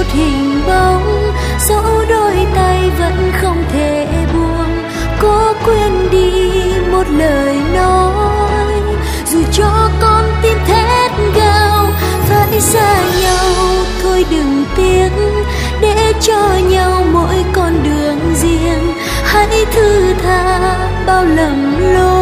một hình bóng, dẫu đôi tay vẫn không thể buông. Cố quên đi một lời nói, dù cho con tim thét gào. Phải xa nhau thôi đừng tiếc, để cho nhau mỗi con đường riêng. Hãy thứ tha bao lầm lỗi.